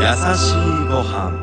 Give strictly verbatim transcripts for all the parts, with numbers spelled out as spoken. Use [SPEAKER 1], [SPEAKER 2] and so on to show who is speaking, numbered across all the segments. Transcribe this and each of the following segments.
[SPEAKER 1] 優しいご飯。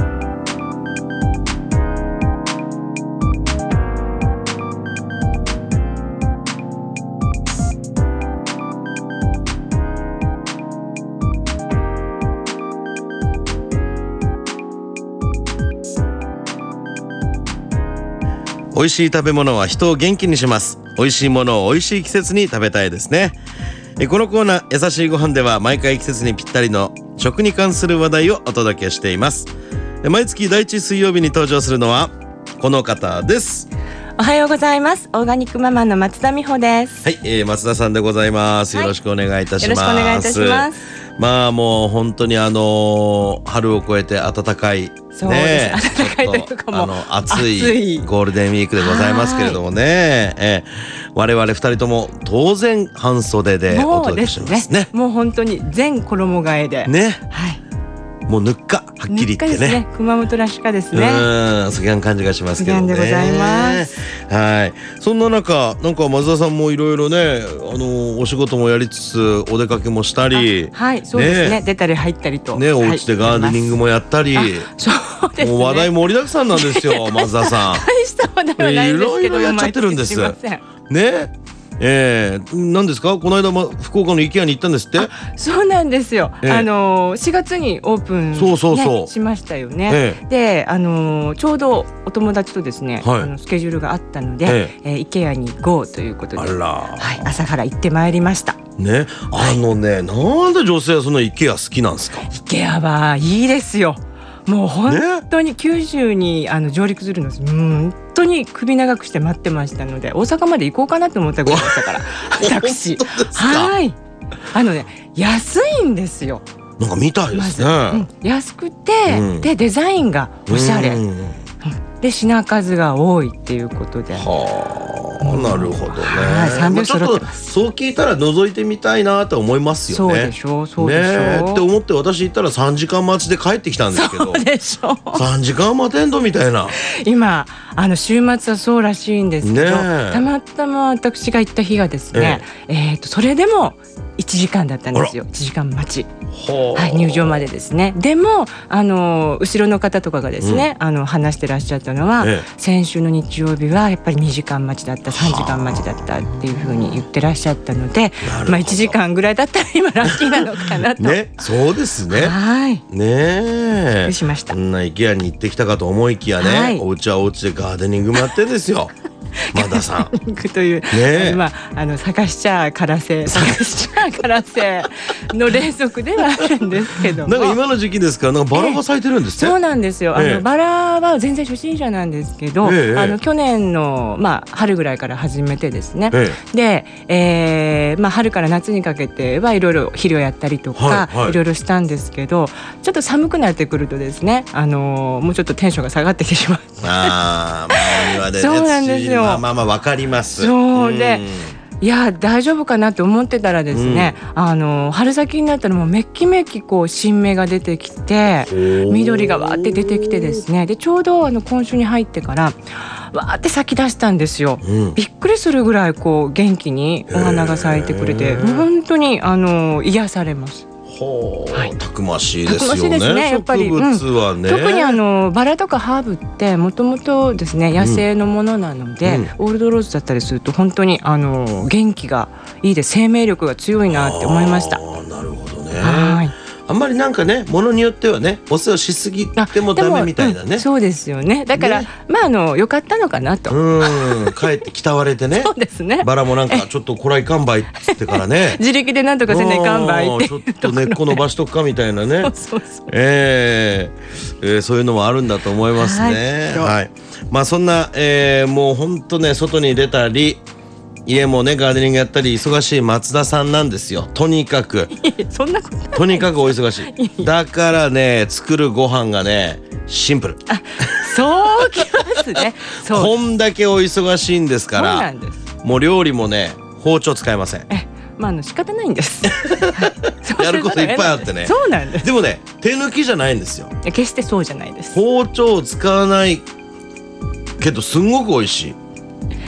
[SPEAKER 1] 美味しい食べ物は人を元気にします。美味しいものを美味しい季節に食べたいですね。このコーナー優しいご飯では毎回季節にぴったりの食に関する話題をお届けしています。毎月第一水曜日に登場するのはこの方です。
[SPEAKER 2] おはようございます。オーガニックママの松田美穂です。
[SPEAKER 1] はい、えー、松田さんでございます。よろしくお願いいたします。
[SPEAKER 2] はい、よろしくお願いいたします。
[SPEAKER 1] まあもう本当にあのー、春を越えて暖かい
[SPEAKER 2] そうです、ね、暖かいというかもう
[SPEAKER 1] あの暑いゴールデンウィークでございますけれどもね、えー、我々ふたりとも当然半袖でお届けしますね。
[SPEAKER 2] もうですね、もう本当に全衣替えで
[SPEAKER 1] ね、
[SPEAKER 2] はい、
[SPEAKER 1] もうぬっかはっきり言って ね,
[SPEAKER 2] ね熊本らしかですね。
[SPEAKER 1] うん、そげん感じがしますけどね。
[SPEAKER 2] そげんでございます。
[SPEAKER 1] はい、そんな中なんか松田さんもいろいろね、あのお仕事もやりつつお出かけもしたり、
[SPEAKER 2] はい、そうですね、出たり入ったりと
[SPEAKER 1] ね、お家でガーデニングもやったり、
[SPEAKER 2] そうですね、
[SPEAKER 1] もう話題盛りだくさんなんですよ松田さん。
[SPEAKER 2] 大した話題はないんですけど、
[SPEAKER 1] いろいろやっちゃってるんですね。えー、何ですか、この間も福岡の イケア に行ったんですって。
[SPEAKER 2] そうなんですよ、えー、あのしがつにオープン、ね、
[SPEAKER 1] そうそうそう
[SPEAKER 2] しましたよね、
[SPEAKER 1] えー、
[SPEAKER 2] であのちょうどお友達とですね、
[SPEAKER 1] はい、
[SPEAKER 2] あのスケジュールがあったので、えーえー、イケア に ゴー ということで、
[SPEAKER 1] あら、
[SPEAKER 2] はい、朝から行ってまいりました
[SPEAKER 1] ね。あのね、はい、なんで女性はその イケア 好きなんですか。
[SPEAKER 2] イケアはいいですよ。もう本当に九州にあの上陸するのです。本当に首長くして待ってましたので、大阪まで行こうかなと思ったぐらいでしたから私はい、あのね、安いんですよ。
[SPEAKER 1] なんか見たいですね、
[SPEAKER 2] まず、うん、安くて、うん、でデザインがおしゃれ、うん、で品数が多いっていうことで、
[SPEAKER 1] はあ、うん、なるほどね、
[SPEAKER 2] はい、三拍子揃ってます。
[SPEAKER 1] そう聞いたら覗いてみたいなと思いますよね。
[SPEAKER 2] そうでしょう、そうでしょう、
[SPEAKER 1] ね、って思って私行ったらさんじかん待ちで帰ってきたんですけど、
[SPEAKER 2] そうでしょう、
[SPEAKER 1] さんじかん待てんどみたいな。
[SPEAKER 2] 今あの週末はそうらしいんですけど、ね、たまたま私が行った日がですね、えええー、とそれでもいちじかんだったんですよ。いちじかん待ち、はい、入場までですね。でもあの後ろの方とかがですね、うん、あの話してらっしゃったのは、ええ、先週の日曜日はやっぱりにじかん待ちだった、さんじかん待ちだったっていうふうに言ってらっしゃったので、まあ、いちじかんぐらいだったら今ラッキーなのかなと
[SPEAKER 1] ね、そうですね、
[SPEAKER 2] はい
[SPEAKER 1] ねえ、
[SPEAKER 2] びっくりしました。
[SPEAKER 1] そんな イケア に行ってきたかと思いきやね、はい、お家はお家でガーデニングもやってるんですよマダさん
[SPEAKER 2] という、ね、まあ、あの探しちゃからせ探しちゃからせの連続ではあるんですけども、
[SPEAKER 1] なんか今の時期ですからなんかバラが咲いてるんですって、
[SPEAKER 2] ええ、そうなんですよ、あの、ええ、バラは全然初心者なんですけど、ええ、あの去年の、まあ、春ぐらいから始めてですね、ええ、で、えーまあ、春から夏にかけてはいろいろ肥料やったりとか、はいはい、いろいろしたんですけど、ちょっと寒くなってくるとですね、あのもうちょっとテンションが下がってきてしまう。
[SPEAKER 1] あー、まあ、庭でね、
[SPEAKER 2] そうなんですよ。
[SPEAKER 1] まあまあまあ分かります。
[SPEAKER 2] そうで、いや大丈夫かなって思ってたらですね、うん、あの春先になったらもうめっきめっきこう新芽が出てきて、緑がわーって出てきてですね、でちょうどあの今週に入ってからわーって咲き出したんですよ、うん、びっくりするぐらいこう元気にお花が咲いてくれて、もう本当にあの癒されます。
[SPEAKER 1] ほう、はい、たくましいですよね。
[SPEAKER 2] たくましいですね、やっぱり、
[SPEAKER 1] 植物はね、
[SPEAKER 2] うん、特にあのバラとかハーブってもともとですね野生のものなので、うん、オールドローズだったりすると本当にあの元気がいいで生命力が強いなって思いました。
[SPEAKER 1] あ、なるほどね。
[SPEAKER 2] はい、
[SPEAKER 1] あんまりなんかね、ものによってはね、お世話しすぎてもダメみたいなね、
[SPEAKER 2] うん、そうですよね。だから、ね、まああの良かったのかなと、
[SPEAKER 1] うん、帰ってきたわれてね
[SPEAKER 2] そうですね、
[SPEAKER 1] バラもなんかちょっとこらいかんばいっつってからね
[SPEAKER 2] 自力でなんとかせないかんばいって
[SPEAKER 1] ちょっと根っこ伸ばしとくかみたいなねそうそうそう、えーえー、そういうのもあるんだと思いますね。はい、はい、まあそんな、えー、もう本当ね、外に出たり家もねガーデニングやったり忙しい松田さんなんですよ。とにかく
[SPEAKER 2] そんなことない、
[SPEAKER 1] とにかくお忙しいだからね、作るご飯がねシンプル。
[SPEAKER 2] あ、そうきますねそう、
[SPEAKER 1] こんだけお忙しいんですから、
[SPEAKER 2] そうなんです、
[SPEAKER 1] もう料理もね包丁使えません。
[SPEAKER 2] え、まあ、あの仕方ないんです
[SPEAKER 1] やることいっぱいあってね。
[SPEAKER 2] そうなんです。
[SPEAKER 1] でもね、手抜きじゃないんですよ。
[SPEAKER 2] 決してそうじゃないです。
[SPEAKER 1] 包丁を使わないけどすんごく美味しい。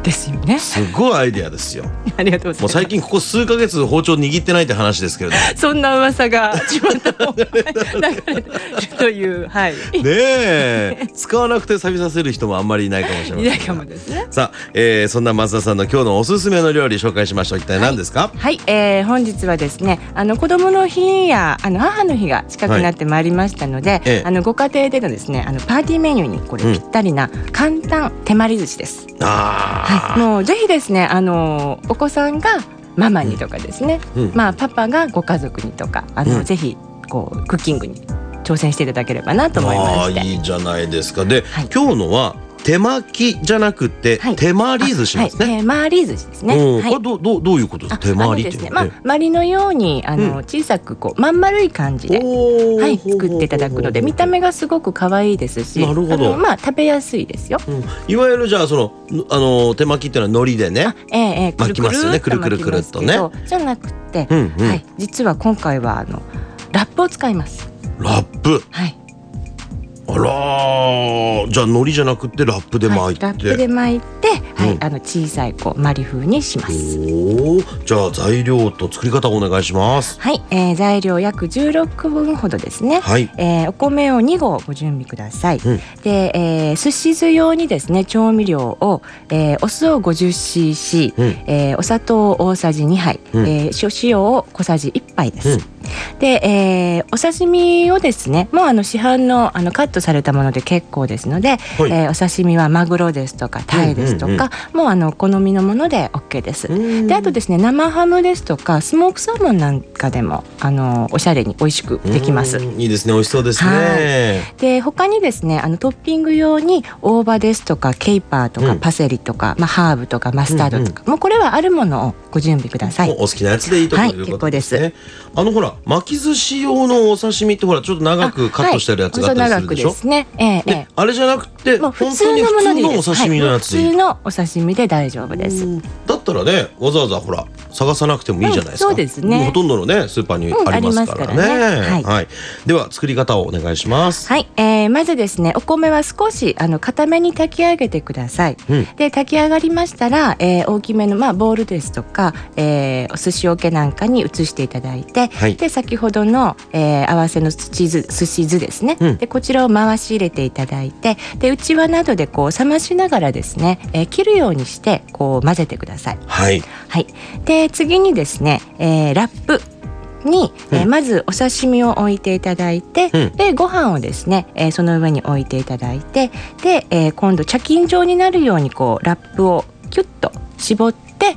[SPEAKER 2] ですよね。
[SPEAKER 1] すごいアイデアですよ。
[SPEAKER 2] ありがとうございます。
[SPEAKER 1] もう最近ここ数ヶ月包丁握ってないって話ですけれども、
[SPEAKER 2] そんな噂が巷を流れてるという、はい。
[SPEAKER 1] ねえ使わなくて錆びさせる人もあんまりいないかもしれませんが。
[SPEAKER 2] いないかもですね。
[SPEAKER 1] さあ、えー、そんな松田さんの今日のおすすめの料理紹介しましょう。一体何ですか？
[SPEAKER 2] はい、はい、えー、本日はですね、あの子供の日やあの母の日が近くなってまいりましたので、はい、ええ、あのご家庭でのですね、あのパーティーメニューにこれぴったりな簡単手まり寿司です。
[SPEAKER 1] あ、
[SPEAKER 2] はい、もうぜひですね、あのお子さんがママにとかですね、うん、まあパパがご家族にとか、あの、うん、ぜひこうクッキングに挑戦していただければなと思いまして。
[SPEAKER 1] あ、いいじゃないですか。で、はい、今日のは手巻きじゃなくて、はい、手まり寿司ですね。
[SPEAKER 2] はい、手まり寿司ですね。
[SPEAKER 1] うん、はい、これどうどうどういうことですか？手まりっていうのは、
[SPEAKER 2] ね、まあまりのようにあの、うん、小さくこうまん丸い感じで、はい、作っていただくので、見た目がすごく可愛いですし、
[SPEAKER 1] なるほど、
[SPEAKER 2] あのまあ食べやすいですよ。
[SPEAKER 1] うん、いわゆるじゃあそのあの手巻きっていうのは海苔でね、
[SPEAKER 2] ええええ、
[SPEAKER 1] 巻きますよね。くるくるくるっとね。
[SPEAKER 2] じゃなくて、
[SPEAKER 1] うんうん、
[SPEAKER 2] はい、実は今回はあのラップを使います。
[SPEAKER 1] ラップ。
[SPEAKER 2] はい。
[SPEAKER 1] あらー、じゃあ海苔じゃなくてラップで巻いて、
[SPEAKER 2] はい、ラップで巻いて、はい、うん、あの小さいこうマリ風にします。
[SPEAKER 1] お、じゃあ材料と作り方をお願いします。
[SPEAKER 2] はい、えー、材料約じゅうろっこぶんほどですね。
[SPEAKER 1] はい、
[SPEAKER 2] えー、お米をに合ご準備ください。
[SPEAKER 1] うん、
[SPEAKER 2] で、えー、寿司酢用にですね、調味料を、えー、お酢を ごじゅっシーシー、うん、えー、お砂糖大さじにはい、うん、えー、塩を小さじいっぱいです。うん、で、えー、お刺身をですね、もうあの市販のあのカットされたもので結構ですので、はい、えー、お刺身はマグロですとかタイですとか、うんうんうん、もうあの好みのもので OK です。で、あとですね、生ハムですとかスモークサーモンなんかでもあのおしゃれに美味しくできます。
[SPEAKER 1] いいですね、美味しそうですね。
[SPEAKER 2] で、他にですね、あのトッピング用に大葉ですとかケイパーとか、うん、パセリとか、まあ、ハーブとかマスタードとか、うんうん、もうこれはあるものをご準備ください。
[SPEAKER 1] お好きなやつでいいということですね。はい、結構です。あのほら巻き寿司用のお刺身ってほらちょっと長くカットしてあるやつがあったりするでしょ。
[SPEAKER 2] 長くですね、えーえー、
[SPEAKER 1] あれじゃなくて
[SPEAKER 2] もう
[SPEAKER 1] 普通のものでいいです。普通のお刺身のやつでいい、
[SPEAKER 2] はい、普通のお刺身で大丈夫です。
[SPEAKER 1] だったらね、わざわざほら探さなくてもいいじゃないですか。
[SPEAKER 2] うん、そうですね。
[SPEAKER 1] ほとんどのねスーパーにありますからね。うん、ありますからね。はいはい、では作り方をお願いします。
[SPEAKER 2] はい、えー、まずですね、お米は少しあの固めに炊き上げてください。うん、で、炊き上がりましたら、えー、大きめのまあボウルですとか、えー、お寿司桶なんかに移していただいて、はい、で先ほどの、えー、合わせの寿司寿司酢ですね、うん、でこちらを回し入れていただいて、でうちわなどでこう冷ましながらですね、えー、切るようにしてこう混ぜてください。
[SPEAKER 1] はい、
[SPEAKER 2] はい、で次にですね、えー、ラップに、うん、えー、まずお刺身を置いていただいて、うん、でご飯をですね、えー、その上に置いていただいて、で、えー、今度茶巾状になるようにこうラップをキュッと絞って、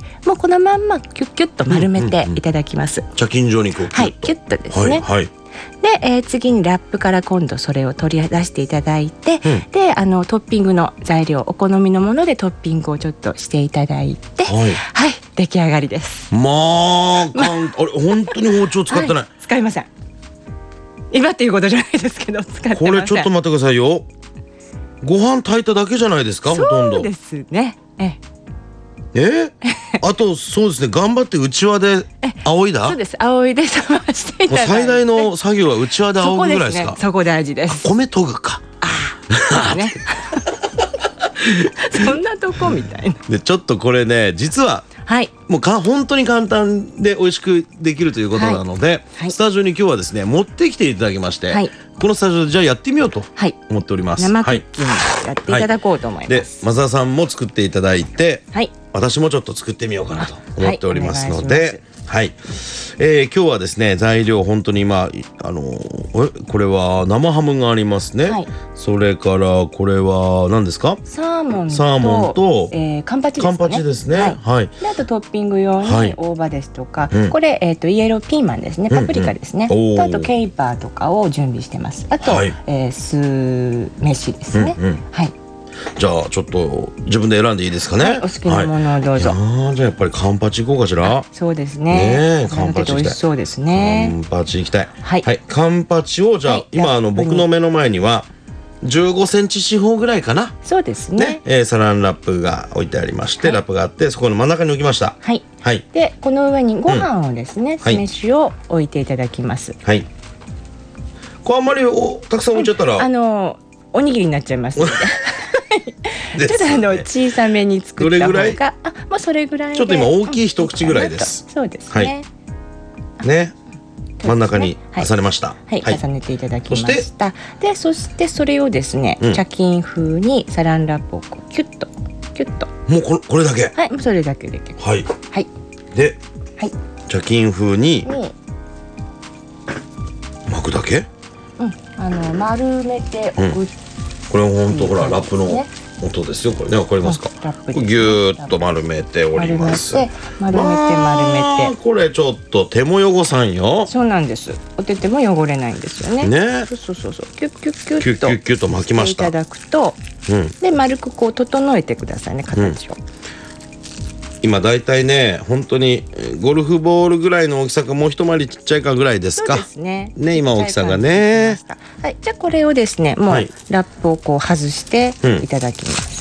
[SPEAKER 2] もうこのまんまキュッキュッと丸めていただきます。
[SPEAKER 1] うんうんうん、茶巾状にこうキュッと、
[SPEAKER 2] はい、キュッとですね。
[SPEAKER 1] はいはい、
[SPEAKER 2] で、えー、次にラップから今度それを取り出していただいて、うん、であのトッピングの材料お好みのものでトッピングをちょっとしていただいて、はい、はい、出来上がりです。
[SPEAKER 1] まあ、まあれ本当に包丁使ってない、はい、
[SPEAKER 2] 使いません。今っていうことじゃないですけど使ってません。
[SPEAKER 1] これちょっと待ってくださいよ。ご飯炊いただけじゃないですか。ほとんど
[SPEAKER 2] そうですね。え
[SPEAKER 1] えあとそうですね、頑張ってうちわで仰いだ。
[SPEAKER 2] そうです、仰いで冷ましていただいて、
[SPEAKER 1] 最大の作業はうちわで仰ぐぐらいですか。
[SPEAKER 2] そこ大事です。
[SPEAKER 1] 米研ぐか。
[SPEAKER 2] ああ、ね。そんなとこみたいな。
[SPEAKER 1] でちょっとこれね、実は、はい、もうか本当に簡単で美味しくできるということなので、はいはい、スタジオに今日はですね持ってきていただきまして、はい、このスタジオでじゃあやってみようと思っております。
[SPEAKER 2] 生クッキングやっていただこうと思います。
[SPEAKER 1] で松田さんも作っていただいて、はい、私もちょっと作ってみようかなと思っておりますので、はい、えー、今日はですね材料本当にまああのー、これは生ハムがありますね、はい、それからこれは何ですか。
[SPEAKER 2] サーモンと、
[SPEAKER 1] サーモンと、
[SPEAKER 2] えー、カンパチですね。
[SPEAKER 1] カンパチですね。はい。はい、
[SPEAKER 2] であとトッピング用に大葉ですとか、はい、これ、えー、とイエローピーマンですね、パプリカですね、うんうん、とあとケイパーとかを準備してます。あと、はい、えー、酢飯ですね、うんうん、はい。
[SPEAKER 1] じゃあちょっと自分で選んでいいですかね。はい、
[SPEAKER 2] お好きなものをどうぞ。
[SPEAKER 1] はい、じゃあやっぱりカンパチいこうかしら。
[SPEAKER 2] そうですね。ね、カンパチ美味しそうですね。
[SPEAKER 1] カンパチいきたい。
[SPEAKER 2] はい。
[SPEAKER 1] はい、カンパチをじゃあ、はい、今あの僕の目の前にはじゅうごセンチ四方ぐらいかな。
[SPEAKER 2] そうですね。
[SPEAKER 1] ね、えー、サランラップが置いてありまして、はい、ラップがあってそこの真ん中に置きました。
[SPEAKER 2] はい。はい。でこの上にご飯をですね、うん、酢飯を置いていただきます。
[SPEAKER 1] はい。これあんまりおたくさん置いちゃったら、
[SPEAKER 2] あのおにぎりになっちゃいますので。
[SPEAKER 1] ですね。
[SPEAKER 2] ちょっとあの小さめに作った方
[SPEAKER 1] どれぐ
[SPEAKER 2] が、あ、まあそれぐらいで。
[SPEAKER 1] ちょっと今大きい一口ぐらいです。
[SPEAKER 2] そうです
[SPEAKER 1] はい
[SPEAKER 2] ね。
[SPEAKER 1] ね、真ん中に
[SPEAKER 2] はい
[SPEAKER 1] 重ねました。
[SPEAKER 2] はい、重ねていただきました。で、そしてそれをですね、
[SPEAKER 1] うん
[SPEAKER 2] 茶巾風にサランラップをこうキュッとキュッと。
[SPEAKER 1] もうこれこれだけ。
[SPEAKER 2] はい、もうそれだけで結構。
[SPEAKER 1] はい。
[SPEAKER 2] はい。
[SPEAKER 1] で、
[SPEAKER 2] はい。
[SPEAKER 1] 茶巾風に
[SPEAKER 2] に、
[SPEAKER 1] 巻くだけ。
[SPEAKER 2] うん、あの丸めておく。
[SPEAKER 1] これ本当ほら
[SPEAKER 2] いい
[SPEAKER 1] ラップの
[SPEAKER 2] ね
[SPEAKER 1] 音ですよ。これね、わかりますか。
[SPEAKER 2] ラップですね
[SPEAKER 1] ぎゅーっと丸めております。
[SPEAKER 2] 丸めて丸めて丸めて。
[SPEAKER 1] これちょっと手も汚さんよ。
[SPEAKER 2] そうなんです。お手手も汚れないんですよね。
[SPEAKER 1] ね。
[SPEAKER 2] そうそうそうそう。キュッキュッキュッと
[SPEAKER 1] キュッキュッキュッと巻きました。
[SPEAKER 2] していただくと、
[SPEAKER 1] うん。
[SPEAKER 2] で丸くこう整えてくださいね、形を。
[SPEAKER 1] 今だいたいね、本当にゴルフボールぐらいの大きさかもう一回りちっちゃいかぐらいですか。
[SPEAKER 2] そうですね。
[SPEAKER 1] ね、今大きさがね。
[SPEAKER 2] はい、じゃあこれをですね、もう
[SPEAKER 1] はい
[SPEAKER 2] ラップをこう外して
[SPEAKER 1] うん
[SPEAKER 2] いただきます。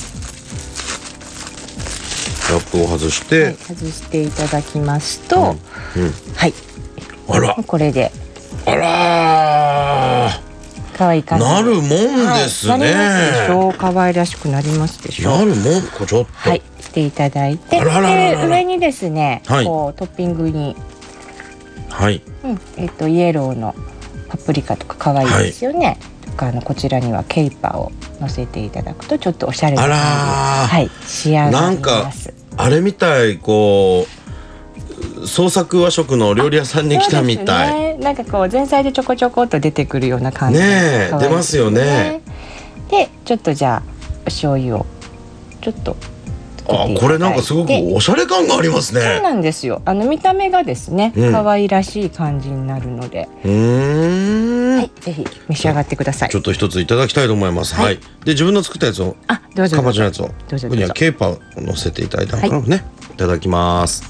[SPEAKER 1] ラップを外して、
[SPEAKER 2] はい、外していただきますと、
[SPEAKER 1] うん、
[SPEAKER 2] はい、
[SPEAKER 1] あら、
[SPEAKER 2] これで
[SPEAKER 1] あら
[SPEAKER 2] 可愛い感
[SPEAKER 1] ー、
[SPEAKER 2] じ。
[SPEAKER 1] なるもんですね。
[SPEAKER 2] はい、なりますでしょう。可愛らしくなりますでしょう。
[SPEAKER 1] なるもん、これちょっと。
[SPEAKER 2] はい、していただいて、
[SPEAKER 1] あららららら
[SPEAKER 2] で上にですね、
[SPEAKER 1] はい
[SPEAKER 2] こうトッピングに、
[SPEAKER 1] はい。
[SPEAKER 2] うん、えっとイエローのパプリカとか可愛いですよね。とかあのこちらにはケイパーを乗せていただくとちょっとおしゃれな感じに、
[SPEAKER 1] あらー
[SPEAKER 2] はい、仕上がります。
[SPEAKER 1] あれみたい、こう創作和食の料理屋さんに来たみたい。
[SPEAKER 2] そうですね、なんかこう前菜でちょこちょこっと出てくるような感じ。
[SPEAKER 1] ねえ、
[SPEAKER 2] 可愛い
[SPEAKER 1] 出ますよね。
[SPEAKER 2] でちょっとじゃあお醤油をちょっと
[SPEAKER 1] あ、これなんかすごくおしゃれ感があります
[SPEAKER 2] そう
[SPEAKER 1] ね。
[SPEAKER 2] なんですよ。あの見た目がですね、
[SPEAKER 1] うん
[SPEAKER 2] 可愛らしい感じになるので、
[SPEAKER 1] うーん、
[SPEAKER 2] はい、ぜひ召し上がってください。
[SPEAKER 1] ちょっと一ついただきたいと思います。
[SPEAKER 2] はい
[SPEAKER 1] はい。で、自分の作ったやつを、
[SPEAKER 2] あ、どうぞ
[SPEAKER 1] か
[SPEAKER 2] どうぞ。
[SPEAKER 1] ぼちゃのやつを、
[SPEAKER 2] どうぞどうぞ
[SPEAKER 1] ここにはケーパーを乗せていただいたのかな、ね。いただきます。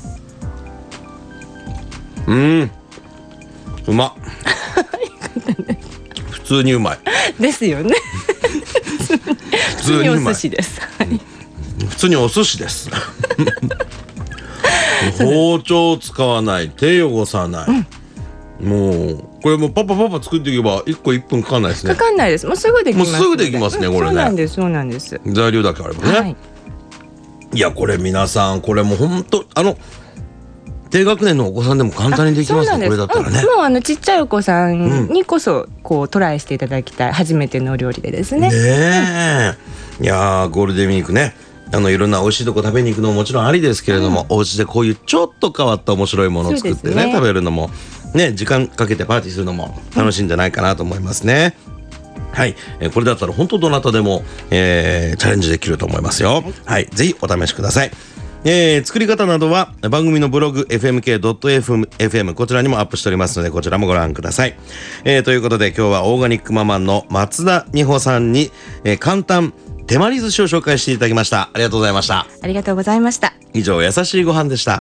[SPEAKER 1] うーん、うまっ。普通にうまい。
[SPEAKER 2] ですよね。
[SPEAKER 1] 普通にうまい。
[SPEAKER 2] お寿司です。はい
[SPEAKER 1] 普通にお寿司です。包丁を使わない、手汚さない、うん、もうこれもうパパパパ作っていけばいっこいっぷんかかんないですね。
[SPEAKER 2] かかんないです。もうすぐできます。
[SPEAKER 1] もうすぐできますね、これね。
[SPEAKER 2] そうなんです、そうなんです。
[SPEAKER 1] 材料だけあればね、
[SPEAKER 2] はい、
[SPEAKER 1] いやこれ皆さんこれもう本当あの低学年のお子さんでも簡単にできますね、これだったらね、
[SPEAKER 2] うん、もうあのちっちゃいお子さんにこそこうトライしていただきたい初めてのお料理でですね。
[SPEAKER 1] ねえ、うん、いやーゴールデンウィークね、あのいろんな美味しいとこ食べに行くのももちろんありですけれども、うん、お家でこういうちょっと変わった面白いものを作ってね、ね食べるのもね、時間かけてパーティーするのも楽しいんじゃないかなと思いますね、うん、はい、えー、これだったら本当どなたでも、えー、チャレンジできると思いますよ。はい、はい、ぜひお試しください。えー、作り方などは番組のブログ エフエムケードットエフエム こちらにもアップしておりますのでこちらもご覧ください。えー、ということで今日はオーガニックママンの松田美穂さんに、えー、簡単手まり寿司を紹介していただきました。ありがとうございました。
[SPEAKER 2] ありがとうございました。
[SPEAKER 1] 以上、優しいご飯でした。